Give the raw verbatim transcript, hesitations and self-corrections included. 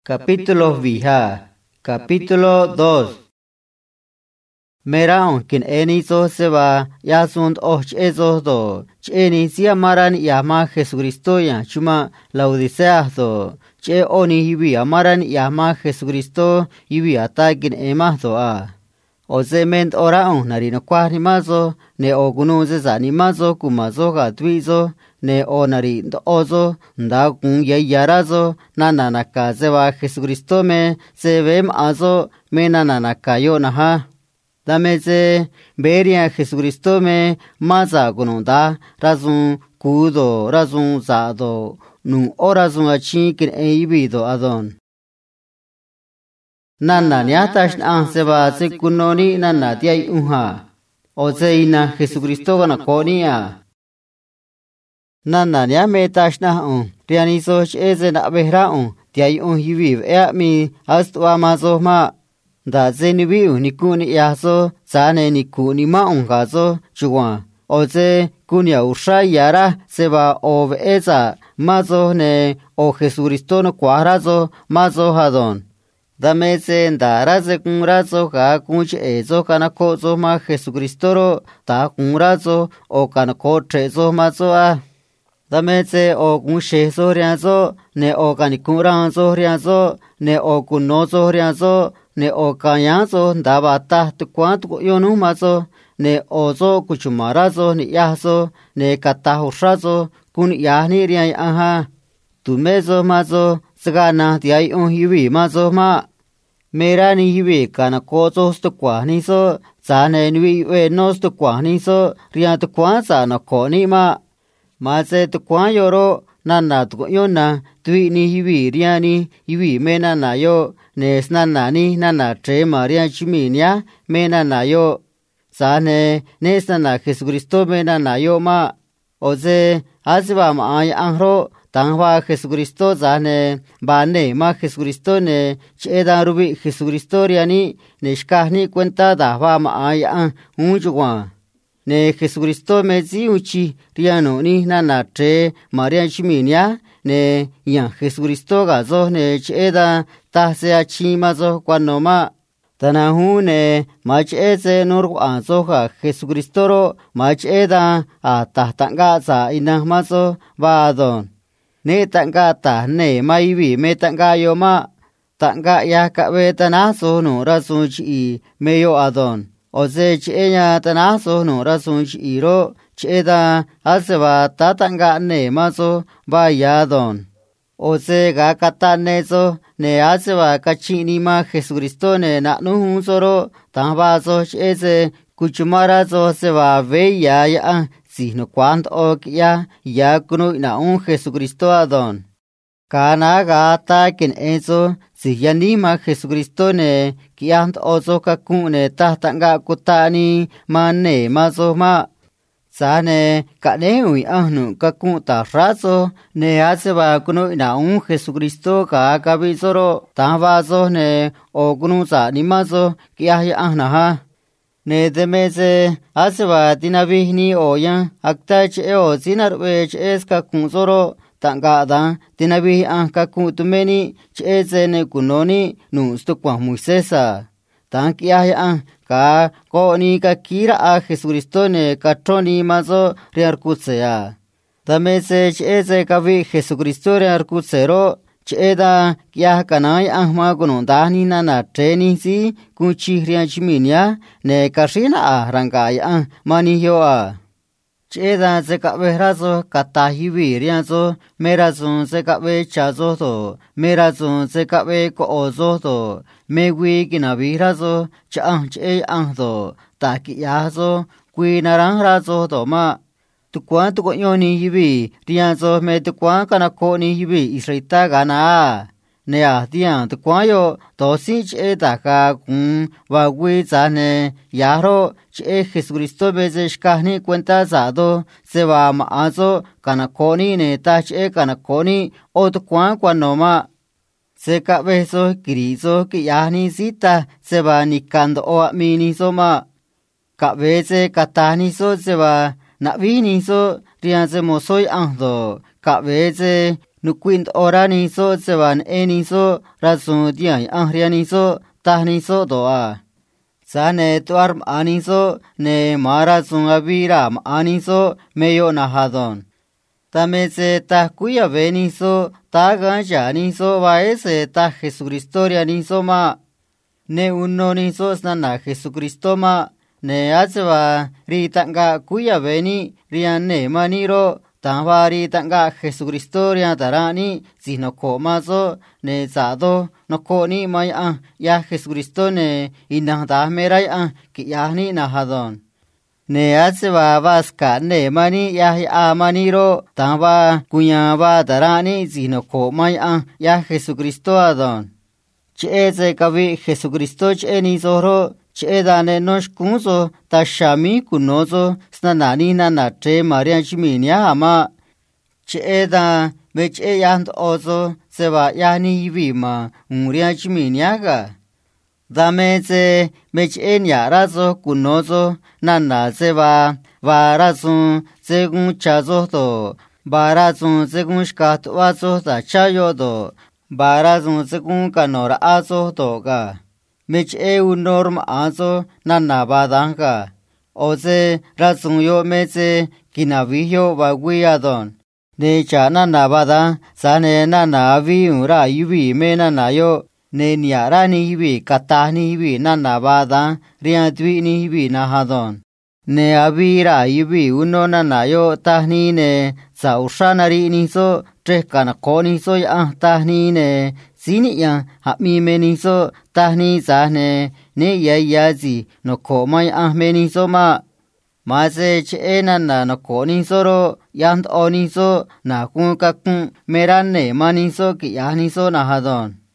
Capítulo vija. Capítulo dos. Meraon kin enizo se va yasunt och esos do. Cheni si amaran yama Jesucristo ya chuma laodicea do. Che oni hibi amaran yama Jesucristo hibi atakin emazo a. O sement oraon narino kwani mazo ne ogunuze zani mazo kumazo gatwizo ne onari ozo nda kun yarazo nananaka zeva Jesucristo me sevem azo me nananaka yo naha dame se beria Jesucristo me maza gunonda razun kudo razun zado nu orazun achi kin eibido adon Nana niatash an seba se kunoni nana tiai unha o zeina Jesucristo gana konia Nana nia metash na un rianiso eze na behra un tiai un hiviv e mi astwa mazo ma da zenivi unikuni yaso zane nikuni ma un gazo chuwa o ze kunia usha yara seba o eza mazo ne o Jesucristo no kwarazo mazo hadon Dame se ndaraze kunrazo ka kunch ezo kana kozo ma Jesucristo ro ta kunrazo o kana kotrezo mazo a Dame se o kunshe zo riazo ne o kani kunranzo riazo ne o kunozo riazo ne o kanyazo ndaba ta tukwantu yonu mazo ne ozo kuchumarazo ni yazo ne katahushazo kun yahni riai aha tumezo mazo Sagana tiai un hiwi mazo ma Mera ni hiwi kana kozo sto kwani so zane ni we no sto kwani so ria to kwa sa na koni ma ma se to kwa yoro nana to yona tui ni hiwi ria ni hiwi mena na yo ne snana ni nana tre maria chiminia mena na yo zane ne snana Jesucristo mena na yo ma oze azwa ma ay anro Tangwa Jesucristo zane bane ma Jesucristo ne cheda rubi Jesucristo riani ne shkahni cuenta dahwa ma aya unjwa ne Jesucristo mezi uchi riano ni nana tre Maria chiminia ne ya Jesucristo gazo ne cheda tahsea chimazo kwano ma Tanahu ne mach eze nurgu anzoha Jesucristo ro mach eda a tahtanga za inahmazo badon Ne tanga ta ne maiwi me tanga yo ma tanga ya ka we tanaso no rasun chi me yo adon oze chenya tanaso no rasun chi ro cheda aseba ta tanga ne maso ba ya don oze ga kata ne so ne aseba kachini ma Jesucristo ne na nu soro tamba so cheze kuchumara so seba ve ya ya Sino cuando ok ya ya kuno na un Jesucristo adon. Kana gata ken eso si yanima Jesucristo ne kiant ozo kakune tahtanga kutani mane mazo ma. Sane kane ui ahnu kakunta razo ne aseba kuno na un Jesucristo ka kabizoro tambazo ne o kuno sa ni mazo kiah ahna ha. Ne demese aseba tinabihni oya akta che o sinarwe che ska kunsoro tangada tinabih an ka kutumeni che ne kunoni nusto kwa Moisesa tankia an ka koni ka kira a Jesucristo ne katroni mazo rearkutsea tamese che ka vi Jesucristo rearkutsero Cheda kia kanai ahma gunondani na na treni si kunchi rianchiminia ne kashina a rangai a manihyo a. Cheda se kabe razo katahiwi rianzo merazun se kabe chazo to merazun se kabe ko ozo to mewi kinabi razo cha che ang to taki yazo kui narang razo to ma Tukwa tuko yoni hibi, rianzo me tukwa kana koni hibi israita gana. Nea dian tukwa yo dosi che daka kun wagui zane yaro che Jesucristo beze shkahni cuenta zado se va maazo kana koni ne ta che kana koni o tukwa kwa noma. Se ka beso kirizo ki yahni sita se va nikando o amini soma. Ka beze katani so se va Na vini so rianze mo soy ando ka veze nukwint ora ni so seban eni so rasun diay ahria ni so tahni so doa sa ne tuarm ani so ne mara sun abiram ani so meyo nahadon tame se ta kuya veni so ta ganja ni so vae se ta Jesucristo ni so ma ne uno ni so snana Jesucristo ma ne atsva ri tanga kuya veni riane maniro tanvari tanga Jesucristo ria tarani sino koma so ne sado no koni mai a ya Jesucristo ne inahta merai a ki yahni nahadon ne atsva vaska ne mani ya amaniro tanva kuya va tarani sino koma a ya Jesucristo adon che ze kavi Jesucristo che ni soro che dane nos kunso ta shami kunozo snanani na na tre maria chiminia ama che da me che yand ozo se va yani vima uria chiminia ga dame ze me che nya razo kunozo na na se va va razo según chazo to barazo según skat wazo ta chayo do barazo según kanora azo to ga Mich e un norm azo na nabadanga. Oze razun yo meze kinavio waguiadon. Ne cha na nabada sane na navi ura yubi me na nayo. Ne niara ni hibi kata ni hibi na nabada riantwi ni hibi na hadon. Ne abira yubi uno na nayo tahni ne sa ushanari ni so trekana koni so ya tahni ne. Sini ya hami meniso tahni sahne ne ya yazi no komai ah meniso ma mase chena na no koni soro yant oniso na kun kakun merane maniso ki yaniso na hadon